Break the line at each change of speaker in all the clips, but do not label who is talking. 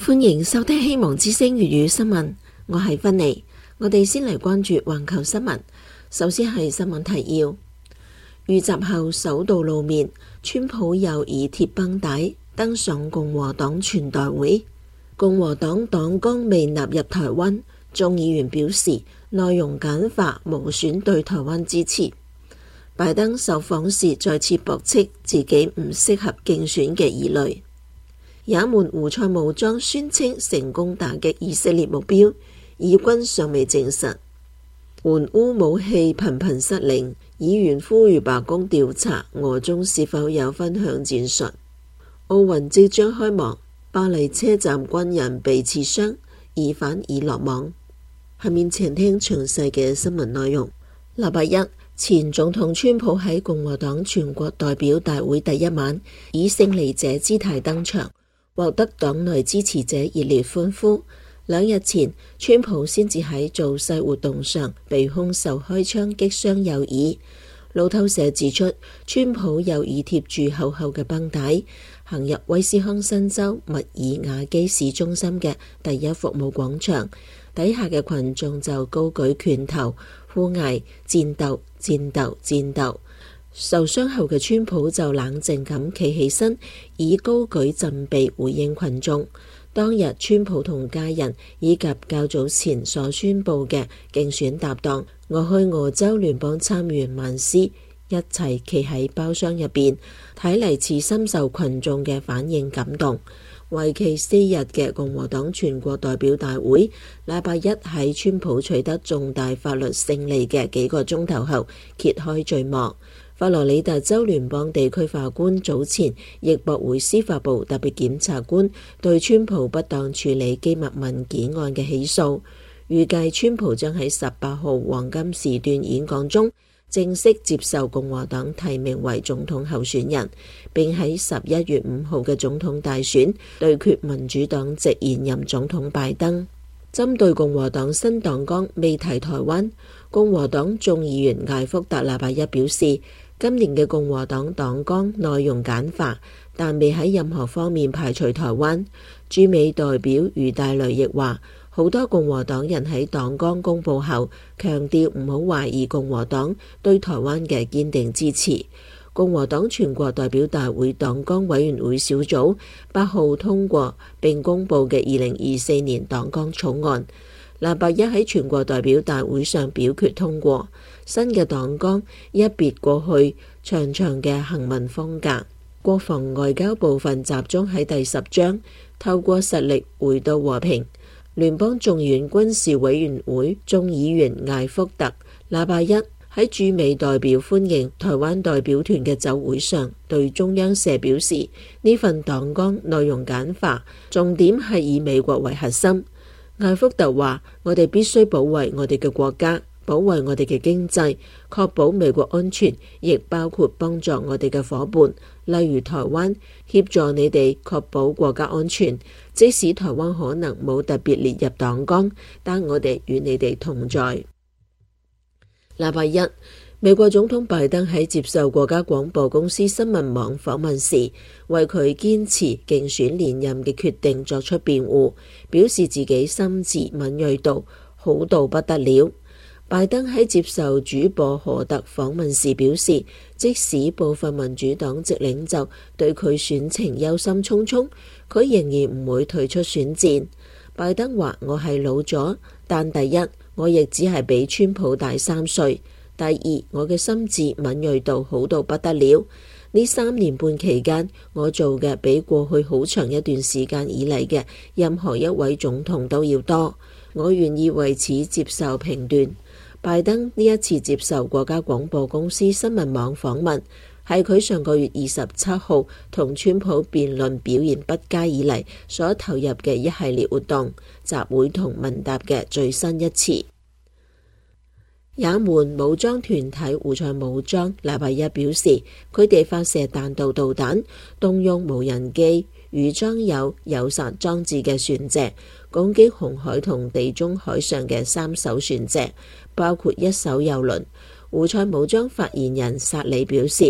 歡迎收聽希望之聲粵語新聞，我係芬妮。我哋先嚟關注環球新聞。首先係新聞提要：遇襲後首度露面，川普又以鐵繃帶登上共和黨全代會。共和黨黨綱未納入台灣，眾議員表示內容簡化，無損對台灣支持。拜登受訪時再次駁斥自己唔適合競選嘅疑慮。也門胡塞武裝宣稱成功打擊以色列目標，以軍尚未證實。援烏武器頻頻失靈，議員呼籲白宮調查俄中是否有分享戰術。奧運即將開幕，巴黎車站軍人被刺傷，疑犯已落網。下面請聽詳細嘅新聞內容。禮拜一，前總統川普喺共和黨全國代表大會第一晚以勝利者姿態登場，獲得黨內支持者熱烈歡呼。2日前，川普先至喺造勢活動上被兇手開槍擊傷右耳。路透社指出，川普右耳貼住厚厚嘅繃帶，行入威斯康辛州密爾瓦基市中心嘅第一服務廣場，底下嘅群眾就高舉拳頭，呼嗌戰鬥、戰鬥、戰鬥。受傷後嘅川普就冷靜咁企起身，以高舉振臂回應群眾。當日，川普同家人以及較早前所宣布嘅競選搭檔俄亥俄州聯邦參議員曼斯一齊企喺包廂入邊，睇嚟似深受群眾嘅反應感動。為期4日嘅共和黨全國代表大會，禮拜一喺川普取得重大法律勝利嘅幾個鐘頭後揭開序幕。佛羅里達州聯邦地區法官早前亦駁回司法部特別檢察官對川普不當處理機密文件案嘅起訴，預計川普將喺18號黃金時段演講中正式接受共和黨提名為總統候選人，並喺11月5號嘅總統大選對決民主黨籍現任總統拜登。針對共和黨新黨綱未提台灣，共和黨眾議員艾福特禮拜一表示，今年嘅共和黨黨綱內容簡化，但未喺任何方面排除台灣。駐美代表余大雷亦話，好多共和黨人喺黨綱公佈後強調唔好懷疑共和黨對台灣嘅堅定支持。共和黨全國代表大會黨綱委員會小組8號通過並公佈嘅2024年黨綱草案，禮拜一喺全國代表大會上表決通過。新嘅黨綱一別過去長長嘅行文風格，國防外交部分集中喺第10章，透過實力回到和平。聯邦眾議院軍事委員會眾議員艾福特禮拜一喺駐美代表歡迎台灣代表團嘅酒會上，對中央社表示，呢份黨綱內容簡化，重點係以美國為核心。艾福特話，我哋必須保衛我哋嘅國家，保衛我哋嘅經濟，確保美國安全，亦包括幫助我哋嘅夥伴，例如台灣，協助你哋確保國家安全。即使台灣可能冇特別列入黨綱，但我哋與你哋同在。禮拜一，美國總統拜登喺接受國家廣播公司新聞網訪問時，為佢堅持競選連任嘅決定作出辯護，表示自己心智敏銳度好到不得了。拜登喺接受主播何特訪問時表示，即使部分民主黨籍領袖對佢選情憂心忡忡，佢仍然唔會退出選戰。拜登話，我係老咗，但第一，我亦只係比川普大3歲。第二，我嘅心智敏銳度好到不得了。呢3年半期間，我做嘅比過去好長一段時間以嚟嘅任何一位總統都要多。我願意為此接受評斷。拜登呢一次接受國家廣播公司新聞網訪問，係佢上個月27號同川普辯論表現不佳以嚟所投入嘅一系列活動、集會同問答嘅最新一次。也門武裝團體胡塞武裝禮拜一表示，佢哋發射彈道導彈，動用無人機與裝有誘殺裝置嘅船隻，攻擊紅海同地中海上嘅3艘船隻，包括1艘郵輪。胡塞武裝發言人薩里表示，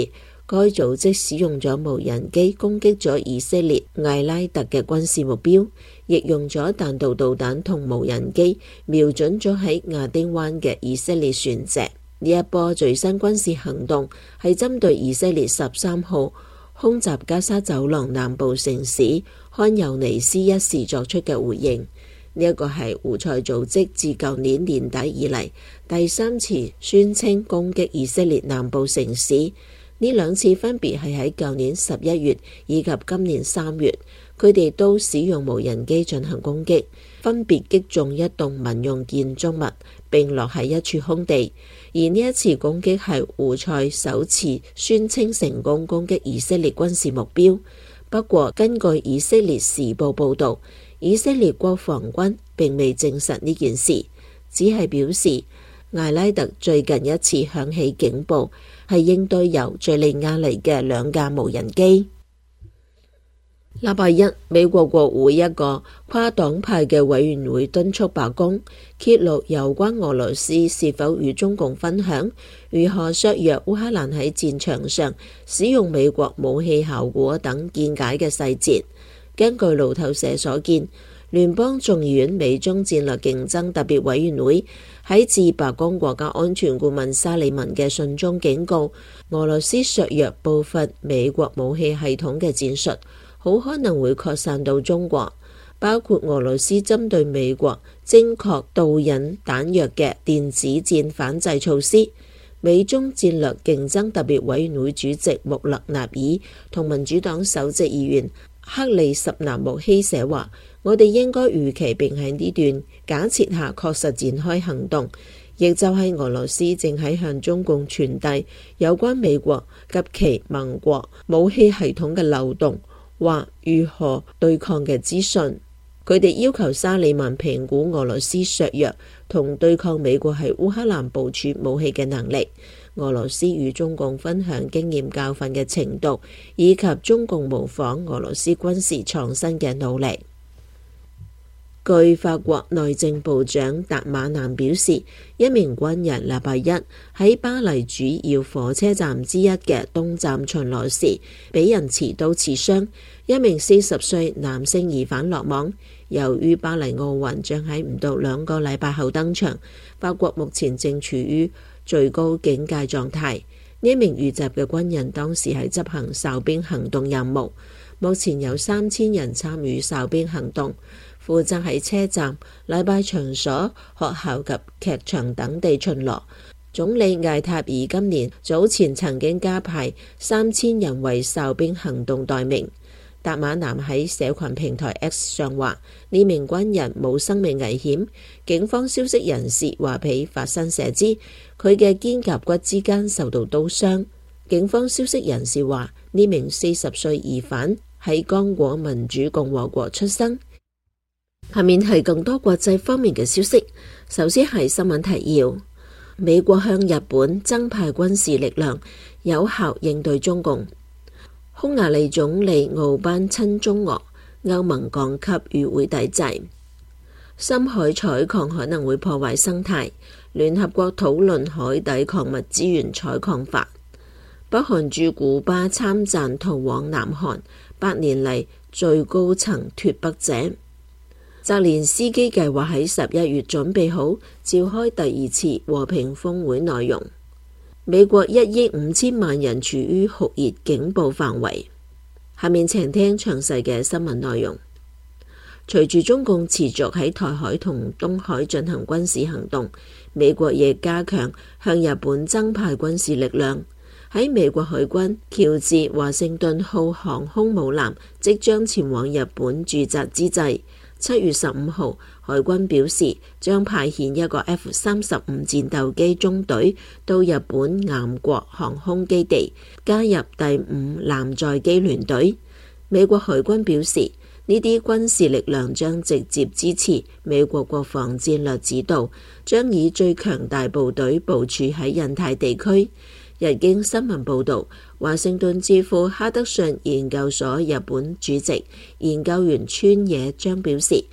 該組織使用咗無人機攻擊咗以色列艾拉特嘅軍事目標，亦用咗彈道導彈同無人機瞄準咗喺亞丁灣嘅以色列船隻。呢一波最新軍事行動係針對以色列13號空襲加沙走廊南部城市漢尤尼斯一事作出嘅回應。呢一個係胡塞組織自舊年年底以嚟第3次宣稱攻擊以色列南部城市。呢2次分別係喺舊年11月以及今年3月，佢哋都使用無人機進行攻擊，分別擊中一棟民用建築物並落喺一處空地。而呢一次攻擊係胡塞首次宣稱成功攻擊以色列軍事目標。不過根據以色列時報報導，以色列國防軍並未證實呢件事，只係表示艾拉特最近一次響起警報係應對由敘利亞嚟嘅2架無人機。禮拜一，美國國會一個跨黨派嘅委員會敦促白宮揭露有關俄羅斯是否與中共分享如何削弱烏克蘭喺戰場上使用美國武器效果等見解嘅細節。根據路透社所見，聯邦眾議院美中戰略競爭特別委員會喺致白宮國家安全顧問沙利文嘅信中警告，俄羅斯削弱部分美國武器系統嘅戰術好可能會擴散到中國，包括俄羅斯針對美國精確導引彈藥嘅電子戰反制措施。美中戰略競爭特別委員會主席穆勒納爾同民主黨首席議員克里什納穆希社話，我哋應該預期並喺呢段假設下確實展開行動，亦就係俄羅斯正喺向中共傳遞有關美國及其盟國武器系統嘅漏洞或如何對抗嘅資訊。佢哋要求沙利文評估俄羅斯削弱同對抗美國喺烏克蘭部署武器嘅能力，俄羅斯與中共分享經驗教訓嘅程度，以及中共模仿俄羅斯軍事創新嘅努力。據法國內政部長達馬南表示，一名軍人禮拜一喺巴黎主要火車站之一嘅東站巡邏時，俾人持刀刺傷，一名40歲男性疑犯落網。由於巴黎奧運將喺唔到2個禮拜後登場，法國目前正處於最高警戒狀態。呢名遇襲嘅軍人當時係執行哨兵行動任務，目前有3000人參與哨兵行動，負責喺車站、禮拜場所、學校及劇場等地巡邏。總理艾塔爾今年早前曾經加派3000人為哨兵行動待命。達馬南喺社群平台 X 上話，呢名軍人冇生命危險。警方消息人士話俾法新社知，佢嘅肩胛骨之間受到刀傷。警方消息人士話，呢名40歲疑犯喺剛果民主共和國出生。下面係更多國際方面嘅消息。首先係新聞提要：美國向日本增派軍事力量，有效應對中共。匈牙利總理奧班親中俄，歐盟降級與會抵制。深海採礦可能會破壞生態，聯合國討論海底礦物資源採礦法。北韓駐古巴參贊逃往南韓，8年嚟最高層脫北者。澤連斯基計劃喺11月準備好召開第2次和平峰會內容。美國1億5千萬人處於酷熱警報範圍。下面請聽詳細嘅新聞內容。隨住中共持續喺台海同東海進行軍事行動，美國亦加強向日本增派軍事力量。喺美國海軍喬治華盛頓號航空母艦即將前往日本駐紮之際，7月15號，海軍表示將派遣一個 F-35戰鬥機中隊到日本岩國航空基地，加入第5艦載機聯隊。美國海軍表示，呢啲軍事力量將直接支持美國國防戰略指導，將以最強大部隊部署喺印太地區。日經新聞報導，華盛頓智庫哈德遜研究所日本主席研究員川野將表示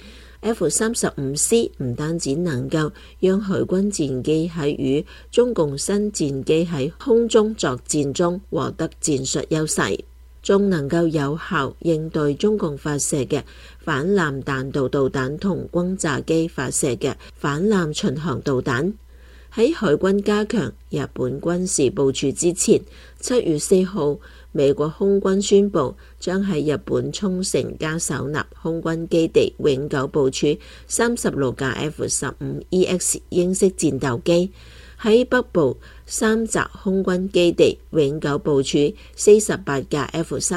F-35C 唔單止能夠讓海軍戰機喺與中共新戰機喺空中作戰中獲得戰術優勢，仲能夠有效應對中共發射嘅反艦彈道導彈同轟炸機發射嘅反艦巡航導彈。喺海軍加強日本軍事部署之前，7月4號，美國空軍宣布將喺日本沖繩加手納空軍基地永久部署36架 F-15EX 英式戰鬥機，喺北部三澤空軍基地永久部署48架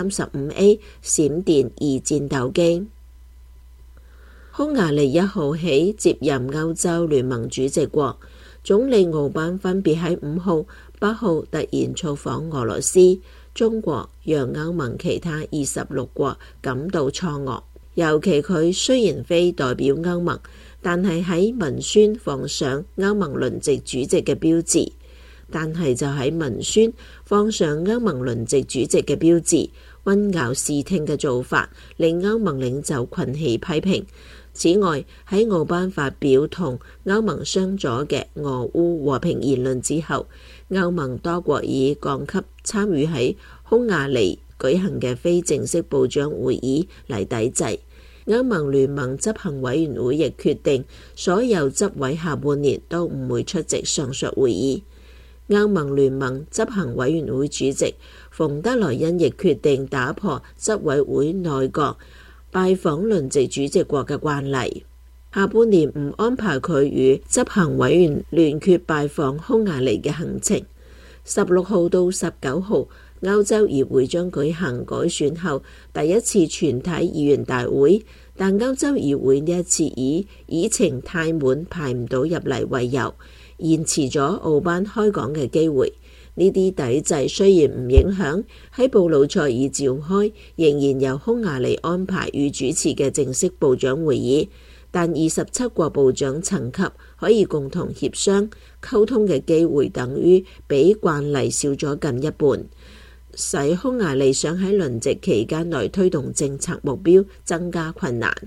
F-35A 閃電2戰鬥機。匈牙利1號起接任歐洲聯盟主席國。總理奧班分別喺5號、8號突然造訪俄羅斯、中國，讓歐盟其他26國感到錯愕。尤其佢雖然非代表歐盟，但係喺文宣放上歐盟輪值主席嘅標誌。但係就喺文宣放上歐盟輪值主席嘅標誌，混淆視聽嘅做法，令歐盟領袖群起批評。此外，喺奧班發表同歐盟相左嘅俄烏和平言論之後，歐盟多國已降級參與喺匈牙利舉行嘅非正式部長會議嚟抵制。歐盟聯盟執行委員會亦決定，所有執委下半年都唔會出席上述會議。歐盟聯盟執行委員會主席馮德萊恩亦決定打破執委會內閣拜訪輪值主席國嘅慣例，下半年唔安排佢與執行委員聯決拜訪匈牙利嘅行程。16號到19號，歐洲議會將舉行改選後第一次全體議員大會，但歐洲議會呢一次以議程太滿排唔到入嚟為由，延遲咗奧班開講嘅機會。呢啲抵制雖然唔影響喺布魯塞爾召開，仍然由匈牙利安排與主持嘅正式部長會議，但27國部長層級可以共同協商溝通嘅機會等於比慣例少咗近一半，使匈牙利想喺輪值期間內推動政策目標增加困難。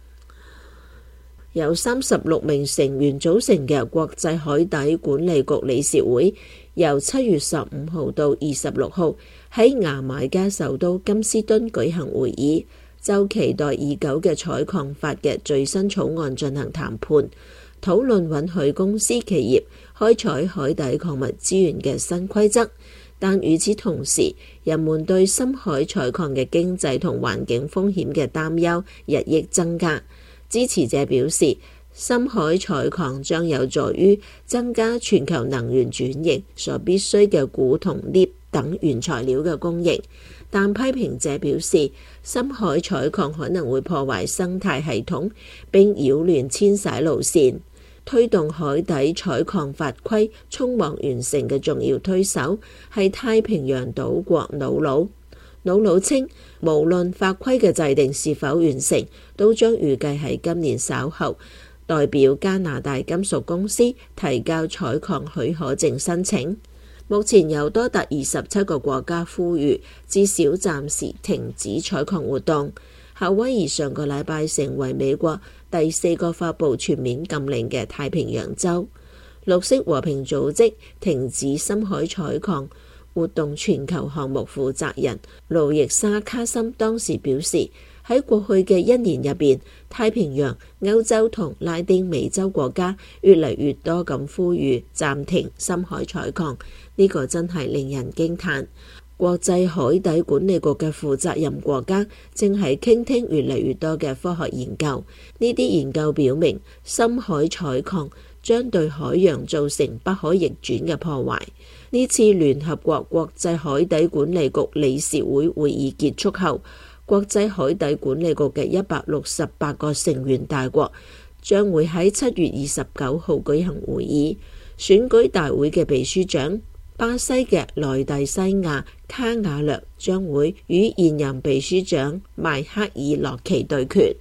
由36名成員組成嘅國際海底管理局理事會，由7月15號到26號喺牙買加首都金斯敦舉行會議，就期待已久嘅採礦法嘅最新草案進行談判，討論允許公司企業開採海底礦物資源嘅新規則。但與此同時，人們對深海採礦嘅經濟同環境風險嘅擔憂日益增加。支持者表示，深海採礦將有助於增加全球能源轉型所必須嘅鈷同鎳等原材料嘅供應，但批評者表示，深海採礦可能會破壞生態系統並擾亂遷徙路線。推動海底採礦法規匆忙完成嘅重要推手係太平洋島國瑙魯。瑙魯稱，無論法規嘅制定是否完成，都將預計喺今年稍後代表加拿大金屬公司提交採礦許可證申請。目前有多達27個國家呼籲至少暫時停止採礦活動。夏威夷上個禮拜成為美國第4個發布全面禁令嘅太平洋州。綠色和平組織停止深海採礦活動全球項目負責人路易沙卡森當時表示，喺過去嘅1年入邊，太平洋、歐洲同拉丁美洲國家越嚟越多咁呼籲暫停深海採礦，呢個真係令人驚嘆。國際海底管理局嘅負責任國家正係傾聽越嚟越多嘅科學研究，呢啲研究表明深海採礦將對海洋造成不可逆轉嘅破壞。呢次聯合國國際海底管理局理事會會議結束後，國際海底管理局嘅168個成員大國將會喺7月29號舉行會議。選舉大會嘅秘書長巴西嘅萊蒂西亞卡瓦略將會與現任秘書長邁克爾洛奇對決。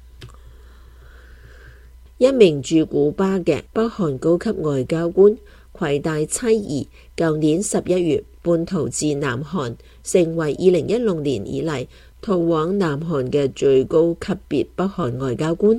一名駐古巴嘅北韓高級外交官攜帶妻兒，舊年11月叛逃至南韓，成為2016年以嚟逃往南韓嘅最高級別北韓外交官。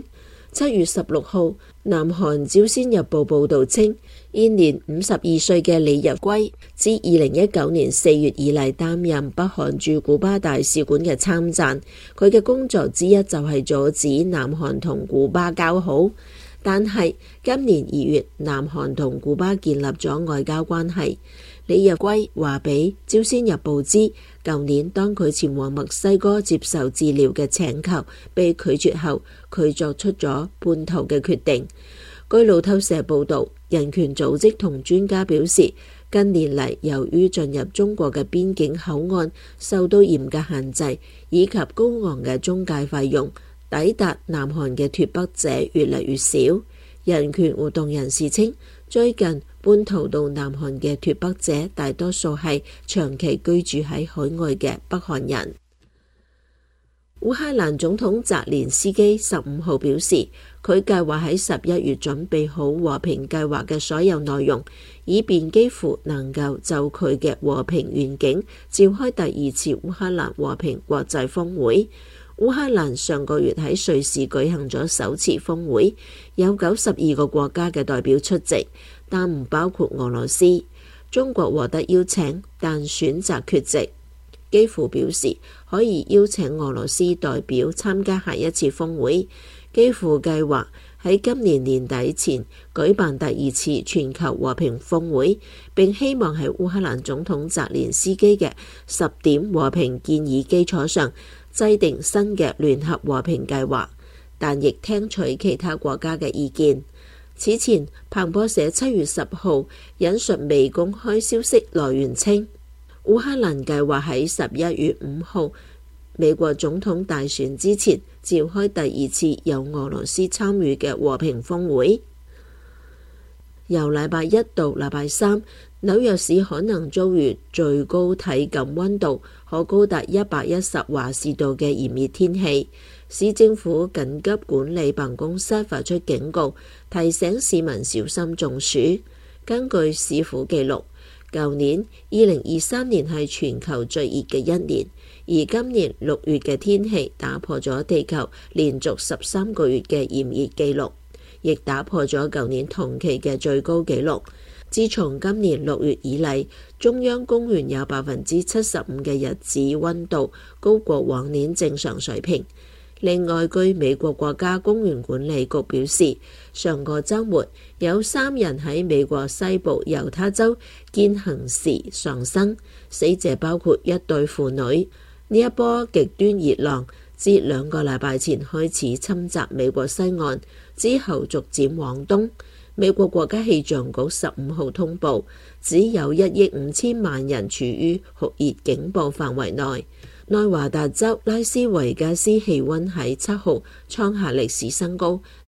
7月16號，南韓朝鮮日報報導稱，現年52歲嘅李日圭，自2019年4月以嚟擔任北韓駐古巴大使館嘅參贊，佢嘅工作之一就係阻止南韓同古巴交好。但係今年2月，南韓同古巴建立咗外交關係。李日圭話俾朝鮮日報知，舊年當佢前往墨西哥接受治療嘅請求被拒絕後，佢作出咗叛逃嘅決定。據路透社報導，人權組織同專家表示，近年嚟由於進入中國嘅邊境口岸受到嚴格限制，以及高昂嘅中介費用，抵達南韓嘅脫北者越嚟越少。人權活動人士稱，最近叛逃到南韓嘅脫北者大多數係長期居住喺海外嘅北韓人。烏克蘭總統澤連斯基15號表示，佢計劃喺11月準備好和平計劃嘅所有內容，以便幾乎能夠就佢嘅和平願景召開第2次烏克蘭和平國際峰會。烏克蘭上個月喺瑞士舉行咗首次峰會，有92個國家嘅代表出席，但唔包括俄羅斯。中國獲得邀請，但選擇缺席。基輔表示可以邀請俄羅斯代表參加下一次峰會。基輔計劃喺今年年底前舉辦第2次全球和平峰會，並希望喺烏克蘭總統澤連斯基嘅10點和平建議基礎上制定新嘅聯合和平計劃，但亦聽取其他國家嘅意見。此前，彭博社7月10號引述未公開消息來源稱，烏克蘭計劃喺11月5號美國總統大選之前召開第2次由俄羅斯參與嘅和平峰會。由禮拜一到禮拜三，紐約市可能遭遇最高體感溫度可高達110華氏度嘅炎熱天氣。市政府緊急管理辦公室發出警告，提醒市民小心中暑。根據市府記錄，舊年2023年係全球最熱嘅一年，而今年6月嘅天氣打破咗地球連續13個月嘅炎熱紀錄，亦打破咗舊年同期嘅最高紀錄。自從今年6月以嚟，中央公園有75%嘅日子溫度高過往年正常水平。另外，據美國國家公園管理局表示，上個週末有3人喺美國西部猶他州健行時喪生，死者包括一對父女。呢一波極端熱浪自2個禮拜前開始侵襲美國西岸，之後逐漸往東。美國國家氣象局15號通報，只有1億5千萬人處於酷熱警報範圍內。內華達州拉斯維加斯氣溫喺7號創下歷史新高。